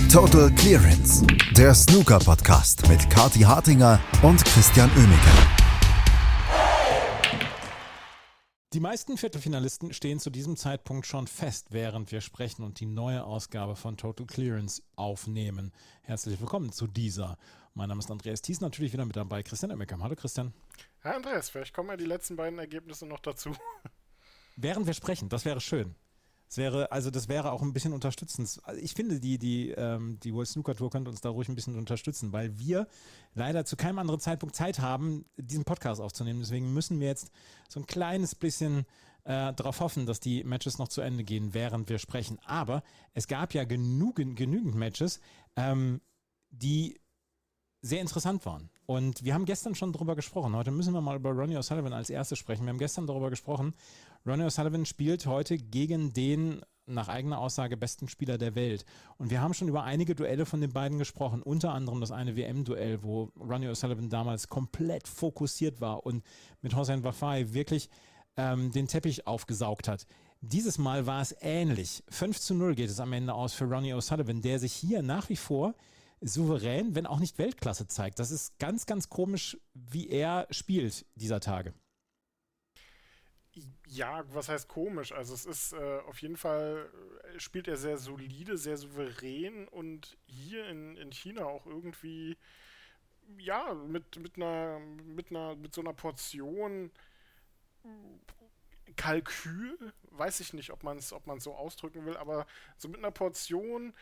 Total Clearance, der Snooker-Podcast mit Kathi Hartinger und Christian Oemeke. Die meisten Viertelfinalisten stehen zu diesem Zeitpunkt schon fest, während wir sprechen und die neue Ausgabe von Total Clearance aufnehmen. Herzlich willkommen zu dieser. Mein Name ist Andreas Thies, natürlich wieder mit dabei, Christian Oemeke. Hallo Christian. Hi Andreas, vielleicht kommen ja die letzten beiden Ergebnisse noch dazu. Während wir sprechen, das wäre schön. Das wäre auch ein bisschen unterstützend. Also ich finde, die World Snooker Tour könnte uns da ruhig ein bisschen unterstützen, weil wir leider zu keinem anderen Zeitpunkt Zeit haben, diesen Podcast aufzunehmen. Deswegen müssen wir jetzt so ein kleines bisschen darauf hoffen, dass die Matches noch zu Ende gehen, während wir sprechen. Aber es gab ja genügend Matches, die sehr interessant waren. Und wir haben gestern schon darüber gesprochen. Heute müssen wir mal über Ronnie O'Sullivan als erstes sprechen. Wir haben gestern darüber gesprochen. Ronnie O'Sullivan spielt heute gegen den, nach eigener Aussage, besten Spieler der Welt. Und wir haben schon über einige Duelle von den beiden gesprochen. Unter anderem das eine WM-Duell, wo Ronnie O'Sullivan damals komplett fokussiert war und mit Hossein Vafaei wirklich den Teppich aufgesaugt hat. Dieses Mal war es ähnlich. 5-0 geht es am Ende aus für Ronnie O'Sullivan, der sich hier nach wie vor souverän, wenn auch nicht Weltklasse zeigt. Das ist ganz, ganz komisch, wie er spielt dieser Tage. Ja, was heißt komisch? Also es ist auf jeden Fall, spielt er sehr solide, sehr souverän und hier in China auch irgendwie, ja, mit so einer Portion Kalkül, weiß ich nicht, ob man es so ausdrücken will, aber so mit einer Portion,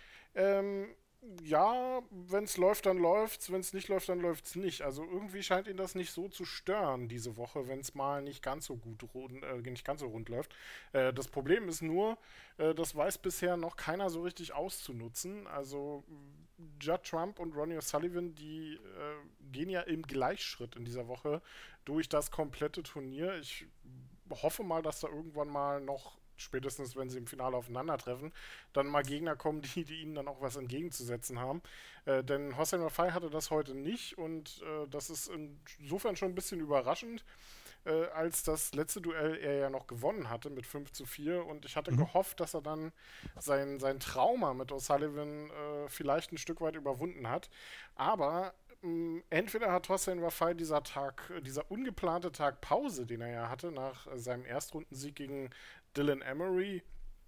ja, wenn es läuft, dann läuft's, wenn es nicht läuft, dann läuft's nicht. Also irgendwie scheint ihn das nicht so zu stören diese Woche, wenn es mal nicht ganz so rund läuft. Das Problem ist nur, das weiß bisher noch keiner so richtig auszunutzen. Also Judd Trump und Ronnie O'Sullivan, die gehen ja im Gleichschritt in dieser Woche durch das komplette Turnier. Ich hoffe mal, dass da irgendwann mal noch, spätestens wenn sie im Finale aufeinandertreffen, dann mal Gegner kommen, die ihnen dann auch was entgegenzusetzen haben. Denn Hossein Vafaei hatte das heute nicht und das ist insofern schon ein bisschen überraschend, als das letzte Duell er ja noch gewonnen hatte mit 5-4 und ich hatte gehofft, dass er dann sein Trauma mit O'Sullivan vielleicht ein Stück weit überwunden hat. Aber entweder hat Hossein Vafaei dieser ungeplante Tag Pause, den er ja hatte nach seinem Erstrundensieg gegen Dylan Emery,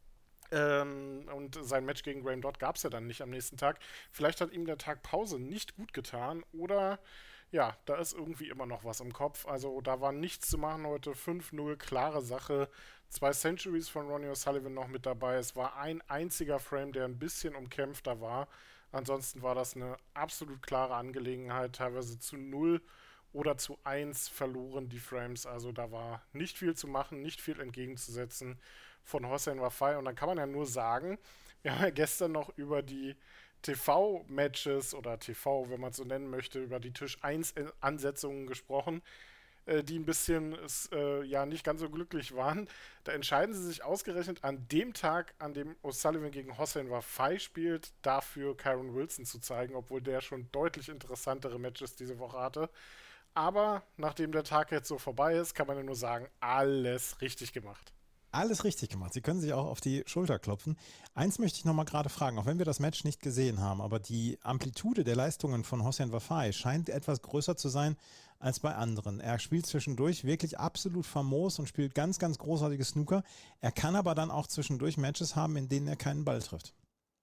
und sein Match gegen Graham Dodd gab es ja dann nicht am nächsten Tag. Vielleicht hat ihm der Tag Pause nicht gut getan oder ja, da ist irgendwie immer noch was im Kopf. Also da war nichts zu machen heute. 5-0, klare Sache. 2 Centuries von Ronnie O'Sullivan noch mit dabei. Es war ein einziger Frame, der ein bisschen umkämpfter war. Ansonsten war das eine absolut klare Angelegenheit. Teilweise zu 0 oder zu 1 verloren die Frames. Also da war nicht viel zu machen, nicht viel entgegenzusetzen von Hossein Vafaei. Und dann kann man ja nur sagen, wir haben ja gestern noch über die TV-Matches oder TV, wenn man es so nennen möchte, über die Tisch-1-Ansetzungen gesprochen, die ein bisschen ja nicht ganz so glücklich waren. Da entscheiden sie sich ausgerechnet an dem Tag, an dem O'Sullivan gegen Hossein Vafaei spielt, dafür Kyron Wilson zu zeigen, obwohl der schon deutlich interessantere Matches diese Woche hatte. Aber nachdem der Tag jetzt so vorbei ist, kann man ja nur sagen, alles richtig gemacht. Alles richtig gemacht. Sie können sich auch auf die Schulter klopfen. Eins möchte ich nochmal gerade fragen, auch wenn wir das Match nicht gesehen haben, aber die Amplitude der Leistungen von Hossein Vafaei scheint etwas größer zu sein als bei anderen. Er spielt zwischendurch wirklich absolut famos und spielt ganz, ganz großartige Snooker. Er kann aber dann auch zwischendurch Matches haben, in denen er keinen Ball trifft.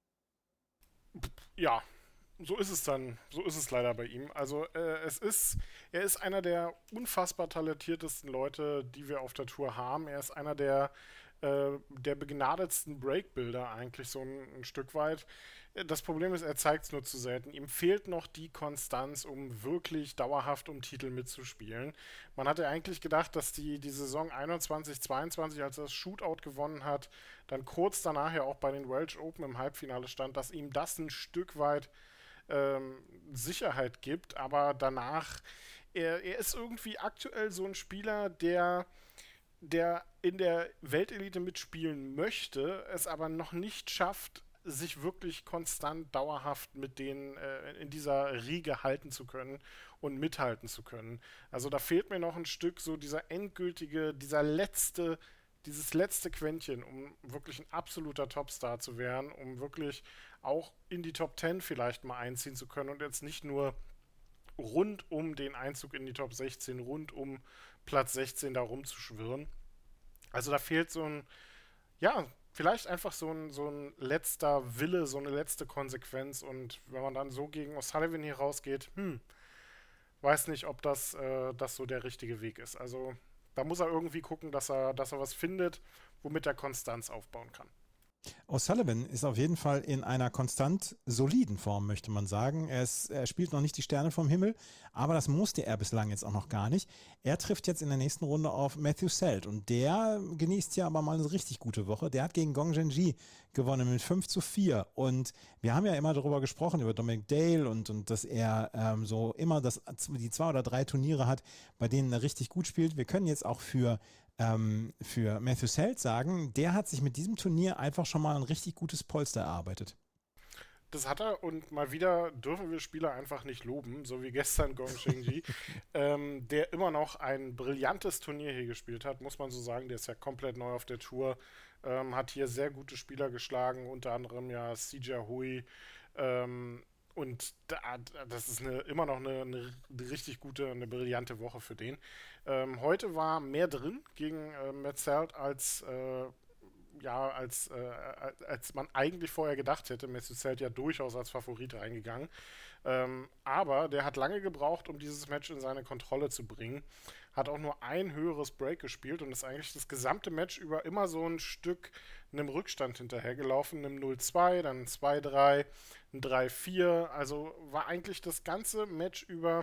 Ja, so ist es dann. So ist es leider bei ihm. Also er ist einer der unfassbar talentiertesten Leute, die wir auf der Tour haben. Er ist einer der begnadetsten Breakbuilder eigentlich so ein Stück weit. Das Problem ist, er zeigt es nur zu selten. Ihm fehlt noch die Konstanz, um wirklich dauerhaft um Titel mitzuspielen. Man hatte eigentlich gedacht, dass die Saison 21-22, als er das Shootout gewonnen hat, dann kurz danach ja auch bei den Welsh Open im Halbfinale stand, dass ihm das ein Stück weit Sicherheit gibt, aber danach, er ist irgendwie aktuell so ein Spieler, der in der Weltelite mitspielen möchte, es aber noch nicht schafft, sich wirklich konstant, dauerhaft mit denen in dieser Riege halten zu können und mithalten zu können. Also da fehlt mir noch ein Stück so dieser letzte dieses letzte Quäntchen, um wirklich ein absoluter Topstar zu werden, um wirklich auch in die Top 10 vielleicht mal einziehen zu können und jetzt nicht nur rund um den Einzug in die Top 16, rund um Platz 16 da rumzuschwirren. Also da fehlt so ein, ja, vielleicht einfach so ein letzter Wille, so eine letzte Konsequenz und wenn man dann so gegen O'Sullivan hier rausgeht, weiß nicht, ob das so der richtige Weg ist. Also da muss er irgendwie gucken, dass er was findet, womit er Konstanz aufbauen kann. O'Sullivan ist auf jeden Fall in einer konstant soliden Form, möchte man sagen. Er spielt noch nicht die Sterne vom Himmel, aber das musste er bislang jetzt auch noch gar nicht. Er trifft jetzt in der nächsten Runde auf Matthew Selt und der genießt ja aber mal eine richtig gute Woche. Der hat gegen Gong Zhenji gewonnen mit 5-4 und wir haben ja immer darüber gesprochen, über Dominic Dale und dass er so immer die 2 oder 3 Turniere hat, bei denen er richtig gut spielt. Wir können jetzt auch für Matthew Selt sagen, der hat sich mit diesem Turnier einfach schon mal ein richtig gutes Polster erarbeitet. Das hat er und mal wieder dürfen wir Spieler einfach nicht loben, so wie gestern Gong Zhenji, der immer noch ein brillantes Turnier hier gespielt hat, muss man so sagen. Der ist ja komplett neu auf der Tour, hat hier sehr gute Spieler geschlagen, unter anderem ja Sijia Hui, und das ist immer noch eine richtig gute, eine brillante Woche für den. Heute war mehr drin gegen Matt Selt als man eigentlich vorher gedacht hätte. Matthew Selt ja durchaus als Favorit reingegangen. Aber der hat lange gebraucht, um dieses Match in seine Kontrolle zu bringen. Hat auch nur ein höheres Break gespielt und ist eigentlich das gesamte Match über immer so ein Stück einem Rückstand hinterhergelaufen. Einem 0-2, dann ein 2-3, ein 3-4. Also war eigentlich das ganze Match über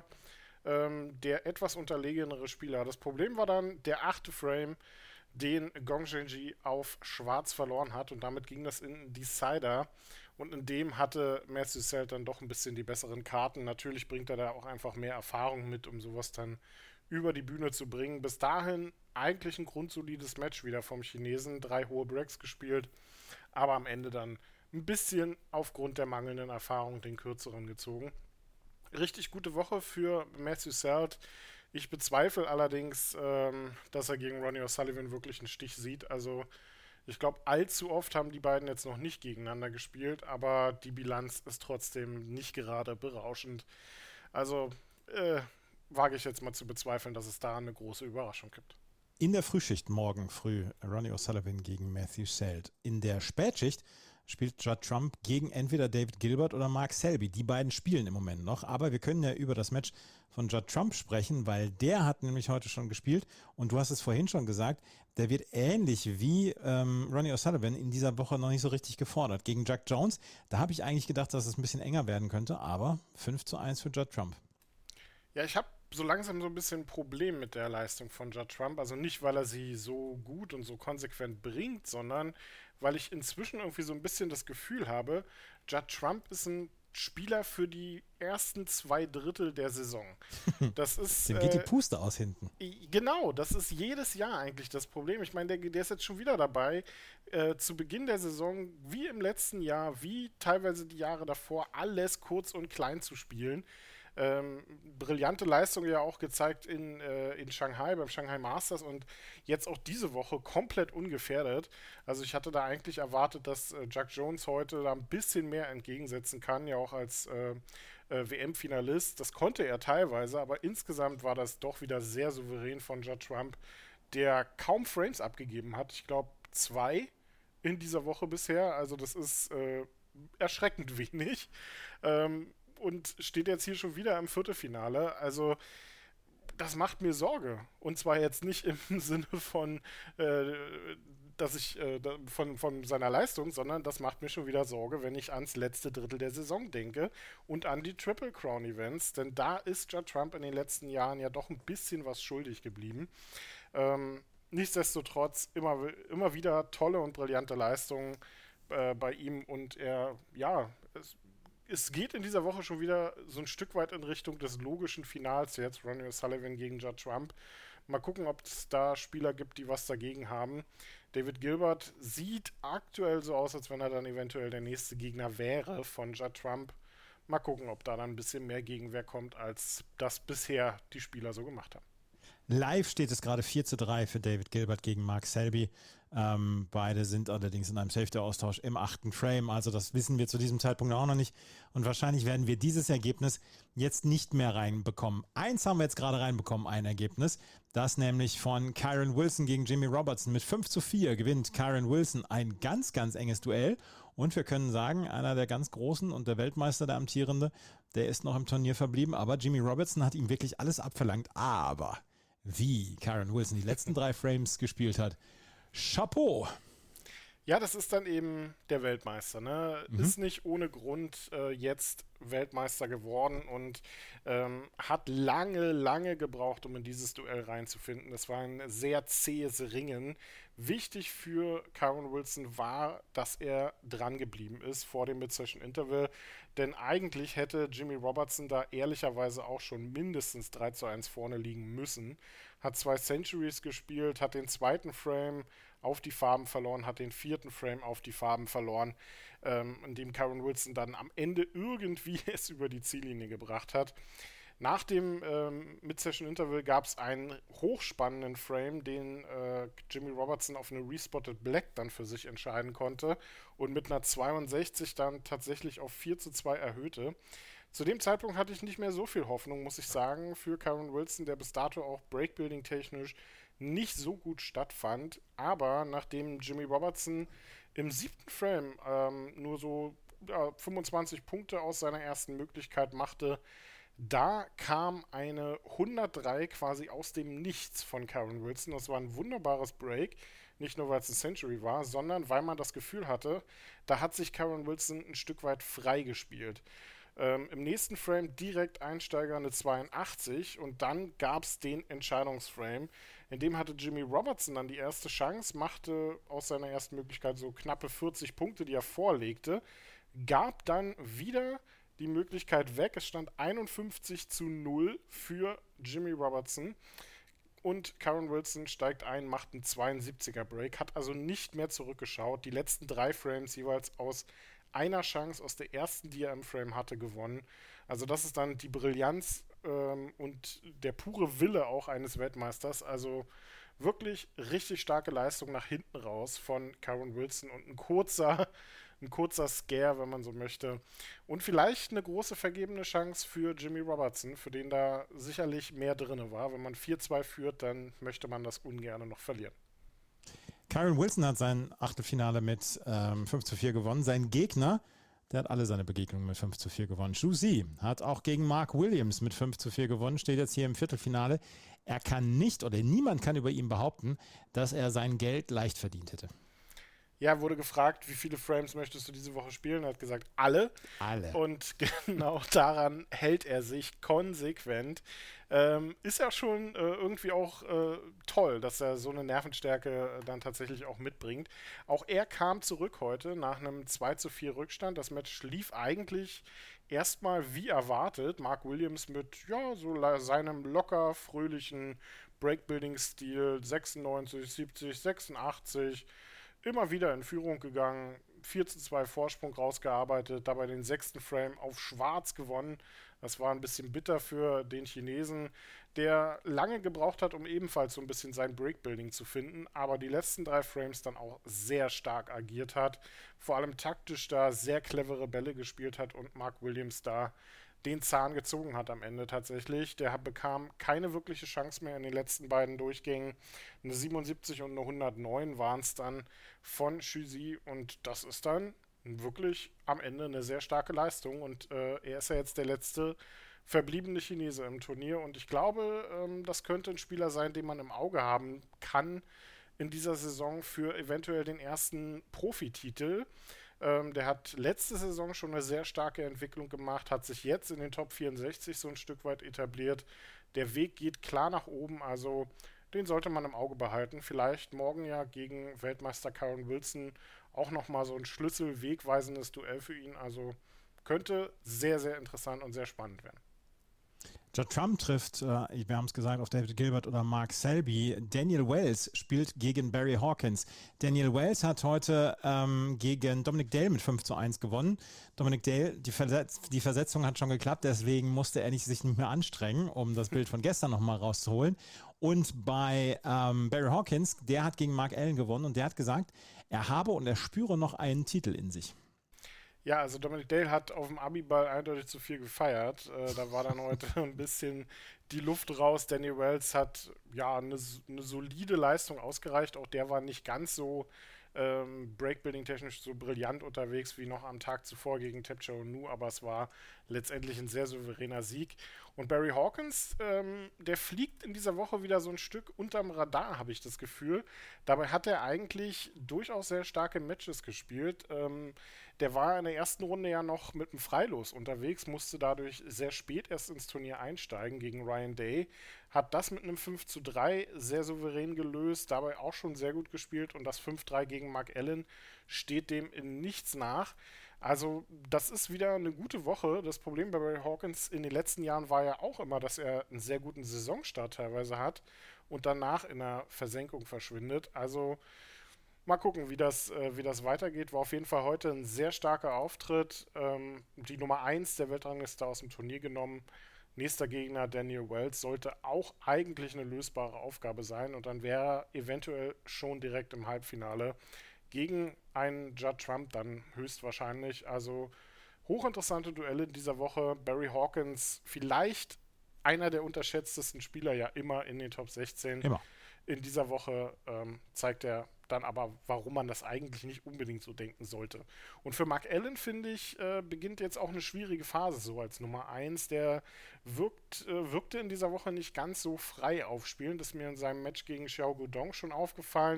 der etwas unterlegenere Spieler. Das Problem war dann der 8. Frame, den Gong Zhenji auf Schwarz verloren hat und damit ging das in Decider und in dem hatte Matthew Selt dann doch ein bisschen die besseren Karten. Natürlich bringt er da auch einfach mehr Erfahrung mit, um sowas dann über die Bühne zu bringen. Bis dahin eigentlich ein grundsolides Match wieder vom Chinesen, 3 hohe Breaks gespielt, aber am Ende dann ein bisschen aufgrund der mangelnden Erfahrung den kürzeren gezogen. Richtig gute Woche für Matthew Selt. Ich bezweifle allerdings, dass er gegen Ronnie O'Sullivan wirklich einen Stich sieht. Also ich glaube, allzu oft haben die beiden jetzt noch nicht gegeneinander gespielt, aber die Bilanz ist trotzdem nicht gerade berauschend. Also wage ich jetzt mal zu bezweifeln, dass es da eine große Überraschung gibt. In der Frühschicht morgen früh Ronnie O'Sullivan gegen Matthew Selt. In der Spätschicht spielt Judd Trump gegen entweder David Gilbert oder Mark Selby. Die beiden spielen im Moment noch, aber wir können ja über das Match von Judd Trump sprechen, weil der hat nämlich heute schon gespielt und du hast es vorhin schon gesagt, der wird ähnlich wie Ronnie O'Sullivan in dieser Woche noch nicht so richtig gefordert. Gegen Jack Jones, da habe ich eigentlich gedacht, dass es ein bisschen enger werden könnte, aber 5-1 für Judd Trump. Ja, ich habe so langsam so ein bisschen ein Problem mit der Leistung von Judd Trump. Also nicht, weil er sie so gut und so konsequent bringt, sondern weil ich inzwischen irgendwie so ein bisschen das Gefühl habe, Judd Trump ist ein Spieler für die ersten 2 Drittel der Saison. Das ist, Dem geht die Puste aus hinten. genau, das ist jedes Jahr eigentlich das Problem. Ich meine, der ist jetzt schon wieder dabei, zu Beginn der Saison, wie im letzten Jahr, wie teilweise die Jahre davor, alles kurz und klein zu spielen. Brillante Leistung ja auch gezeigt in Shanghai, beim Shanghai Masters und jetzt auch diese Woche komplett ungefährdet. Also ich hatte da eigentlich erwartet, dass Jack Jones heute da ein bisschen mehr entgegensetzen kann, ja auch als WM-Finalist. Das konnte er teilweise, aber insgesamt war das doch wieder sehr souverän von Judd Trump, der kaum Frames abgegeben hat. Ich glaube 2 in dieser Woche bisher, also das ist erschreckend wenig. Und steht jetzt hier schon wieder im Viertelfinale. Also das macht mir Sorge. Und zwar jetzt nicht im Sinne von, dass ich von seiner Leistung, sondern das macht mir schon wieder Sorge, wenn ich ans letzte Drittel der Saison denke und an die Triple Crown Events. Denn da ist Judd Trump in den letzten Jahren ja doch ein bisschen was schuldig geblieben. Nichtsdestotrotz immer wieder tolle und brillante Leistungen bei ihm und es geht in dieser Woche schon wieder so ein Stück weit in Richtung des logischen Finals jetzt, Ronnie O'Sullivan gegen Judd Trump. Mal gucken, ob es da Spieler gibt, die was dagegen haben. David Gilbert sieht aktuell so aus, als wenn er dann eventuell der nächste Gegner wäre von Judd Trump. Mal gucken, ob da dann ein bisschen mehr Gegenwehr kommt, als das bisher die Spieler so gemacht haben. Live steht es gerade 4:3 für David Gilbert gegen Mark Selby. Beide sind allerdings in einem Safety-Austausch im 8. Frame. Also das wissen wir zu diesem Zeitpunkt auch noch nicht. Und wahrscheinlich werden wir dieses Ergebnis jetzt nicht mehr reinbekommen. Eins haben wir jetzt gerade reinbekommen, ein Ergebnis. Das nämlich von Kyren Wilson gegen Jimmy Robertson. Mit 5:4 gewinnt Kyren Wilson ein ganz, ganz enges Duell. Und wir können sagen, einer der ganz Großen und der Weltmeister, der Amtierende, der ist noch im Turnier verblieben. Aber Jimmy Robertson hat ihm wirklich alles abverlangt. Aber wie Kyren Wilson die letzten 3 Frames gespielt hat, Chapeau. Ja, das ist dann eben der Weltmeister, ne? Ist nicht ohne Grund jetzt Weltmeister geworden und hat lange, lange gebraucht, um in dieses Duell reinzufinden. Das war ein sehr zähes Ringen. Wichtig für Kyren Wilson war, dass er dran geblieben ist vor dem Mid-Session Interval, denn eigentlich hätte Jimmy Robertson da ehrlicherweise auch schon mindestens 3:1 vorne liegen müssen. Hat 2 Centuries gespielt, hat den 2. Frame auf die Farben verloren, hat den 4. Frame auf die Farben verloren, in dem Kyren Wilson dann am Ende irgendwie es über die Ziellinie gebracht hat. Nach dem Mid-Session-Interval gab es einen hochspannenden Frame, den Jimmy Robertson auf eine Respotted Black dann für sich entscheiden konnte und mit einer 62 dann tatsächlich auf 4:2 erhöhte. Zu dem Zeitpunkt hatte ich nicht mehr so viel Hoffnung, muss ich sagen, für Kyren Wilson, der bis dato auch Breakbuilding-technisch nicht so gut stattfand. Aber nachdem Jimmy Robertson im 7. Frame nur so 25 Punkte aus seiner ersten Möglichkeit machte, da kam eine 103 quasi aus dem Nichts von Kyren Wilson. Das war ein wunderbares Break. Nicht nur, weil es ein Century war, sondern weil man das Gefühl hatte, da hat sich Kyren Wilson ein Stück weit frei gespielt. Im nächsten Frame direkt Einsteiger eine 82 und dann gab es den Entscheidungsframe. In dem hatte Jimmy Robertson dann die erste Chance, machte aus seiner ersten Möglichkeit so knappe 40 Punkte, die er vorlegte, gab dann wieder die Möglichkeit weg. Es stand 51:0 für Jimmy Robertson. Und Kyren Wilson steigt ein, macht einen 72er Break, hat also nicht mehr zurückgeschaut. Die letzten 3 Frames jeweils aus einer Chance aus der ersten, die er im Frame hatte, gewonnen. Also das ist dann die Brillanz und der pure Wille auch eines Weltmeisters. Also wirklich richtig starke Leistung nach hinten raus von Kyren Wilson und ein kurzer Scare, wenn man so möchte. Und vielleicht eine große vergebene Chance für Jimmy Robertson, für den da sicherlich mehr drin war. Wenn man 4:2 führt, dann möchte man das ungern noch verlieren. Kyren Wilson hat sein Achtelfinale mit 5:4 gewonnen. Sein Gegner, der hat alle seine Begegnungen mit 5:4 gewonnen. Zhu Zi hat auch gegen Mark Williams mit 5:4 gewonnen, steht jetzt hier im Viertelfinale. Er kann nicht oder niemand kann über ihn behaupten, dass er sein Geld leicht verdient hätte. Ja, wurde gefragt, wie viele Frames möchtest du diese Woche spielen? Er hat gesagt, alle. Alle. Und genau daran hält er sich konsequent. Ist ja schon irgendwie auch toll, dass er so eine Nervenstärke dann tatsächlich auch mitbringt. Auch er kam zurück heute nach einem 2:4 Rückstand. Das Match lief eigentlich erstmal wie erwartet. Mark Williams mit so seinem locker fröhlichen Breakbuilding-Stil 96, 70, 86 immer wieder in Führung gegangen, 4:2 Vorsprung rausgearbeitet, dabei den 6. Frame auf schwarz gewonnen. Das war ein bisschen bitter für den Chinesen, der lange gebraucht hat, um ebenfalls so ein bisschen sein Breakbuilding zu finden, aber die letzten 3 Frames dann auch sehr stark agiert hat, vor allem taktisch da sehr clevere Bälle gespielt hat und Mark Williams da den Zahn gezogen hat am Ende tatsächlich. Der bekam keine wirkliche Chance mehr in den letzten beiden Durchgängen. Eine 77 und eine 109 waren es dann von Zhu Zi und das ist dann wirklich am Ende eine sehr starke Leistung und er ist ja jetzt der letzte verbliebene Chinese im Turnier und ich glaube, das könnte ein Spieler sein, den man im Auge haben kann in dieser Saison für eventuell den ersten Profititel. Der hat letzte Saison schon eine sehr starke Entwicklung gemacht, hat sich jetzt in den Top 64 so ein Stück weit etabliert. Der Weg geht klar nach oben, also den sollte man im Auge behalten. Vielleicht morgen ja gegen Weltmeister Kyren Wilson auch nochmal so ein schlüsselwegweisendes Duell für ihn. Also könnte sehr, sehr interessant und sehr spannend werden. Judd Trump trifft, wir haben es gesagt, auf David Gilbert oder Mark Selby. Daniel Wells spielt gegen Barry Hawkins. Daniel Wells hat heute gegen Dominic Dale mit 5-1 gewonnen. Dominic Dale, die Versetzung hat schon geklappt, deswegen musste er sich nicht mehr anstrengen, um das Bild von gestern nochmal rauszuholen. Und bei Barry Hawkins, der hat gegen Mark Allen gewonnen und der hat gesagt, er habe und er spüre noch einen Titel in sich. Ja, also Dominic Dale hat auf dem Abiball eindeutig zu viel gefeiert. Da war dann heute ein bisschen die Luft raus. Danny Wells hat ja eine solide Leistung ausgereicht. Auch der war nicht ganz so Breakbuilding-technisch so brillant unterwegs wie noch am Tag zuvor gegen Tapcho Nu, aber es war letztendlich ein sehr souveräner Sieg. Und Barry Hawkins, der fliegt in dieser Woche wieder so ein Stück unterm Radar, habe ich das Gefühl. Dabei hat er eigentlich durchaus sehr starke Matches gespielt. Der war in der ersten Runde ja noch mit einem Freilos unterwegs, musste dadurch sehr spät erst ins Turnier einsteigen gegen Ryan Day, hat das mit einem 5-3 sehr souverän gelöst, dabei auch schon sehr gut gespielt und das 5-3 gegen Mark Allen steht dem in nichts nach. Also das ist wieder eine gute Woche. Das Problem bei Barry Hawkins in den letzten Jahren war ja auch immer, dass er einen sehr guten Saisonstart teilweise hat und danach in der Versenkung verschwindet. Also mal gucken, wie das weitergeht. War auf jeden Fall heute ein sehr starker Auftritt. Die Nummer 1 der Weltrangliste aus dem Turnier genommen. Nächster Gegner Daniel Wells sollte auch eigentlich eine lösbare Aufgabe sein und dann wäre er eventuell schon direkt im Halbfinale gegen einen Judd Trump dann höchstwahrscheinlich. Also hochinteressante Duelle in dieser Woche. Barry Hawkins vielleicht einer der unterschätztesten Spieler ja immer in den Top 16. Immer. In dieser Woche zeigt er dann aber, warum man das eigentlich nicht unbedingt so denken sollte. Und für Mark Allen, finde ich, beginnt jetzt auch eine schwierige Phase so als Nummer 1. Der wirkte in dieser Woche nicht ganz so frei aufspielen. Das ist mir in seinem Match gegen Xiao Guodong schon aufgefallen.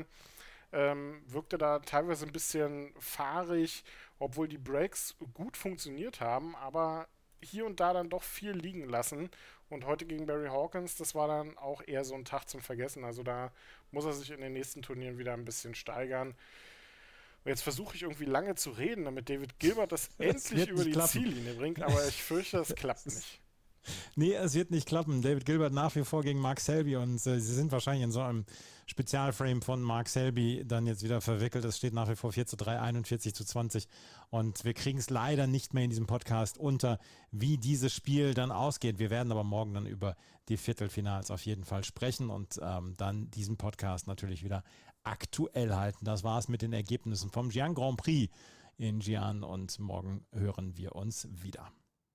Wirkte da teilweise ein bisschen fahrig, obwohl die Breaks gut funktioniert haben, aber hier und da dann doch viel liegen lassen. Und heute gegen Barry Hawkins, das war dann auch eher so ein Tag zum Vergessen. Also da muss er sich in den nächsten Turnieren wieder ein bisschen steigern. Und jetzt versuche ich irgendwie lange zu reden, damit David Gilbert das endlich über die Ziellinie bringt, aber ich fürchte, es klappt nicht. Nee, es wird nicht klappen. David Gilbert nach wie vor gegen Mark Selby und sie sind wahrscheinlich in so einem Spezialframe von Mark Selby dann jetzt wieder verwickelt. Es steht nach wie vor 4-3, 41-20 und wir kriegen es leider nicht mehr in diesem Podcast unter, wie dieses Spiel dann ausgeht. Wir werden aber morgen dann über die Viertelfinals auf jeden Fall sprechen und dann diesen Podcast natürlich wieder aktuell halten. Das war es mit den Ergebnissen vom Xi'an Grand Prix in Xi'an und morgen hören wir uns wieder.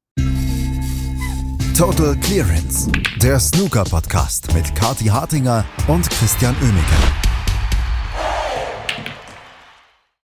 Total Clearance, der Snooker-Podcast mit Kathi Hartinger und Christian Oemeke.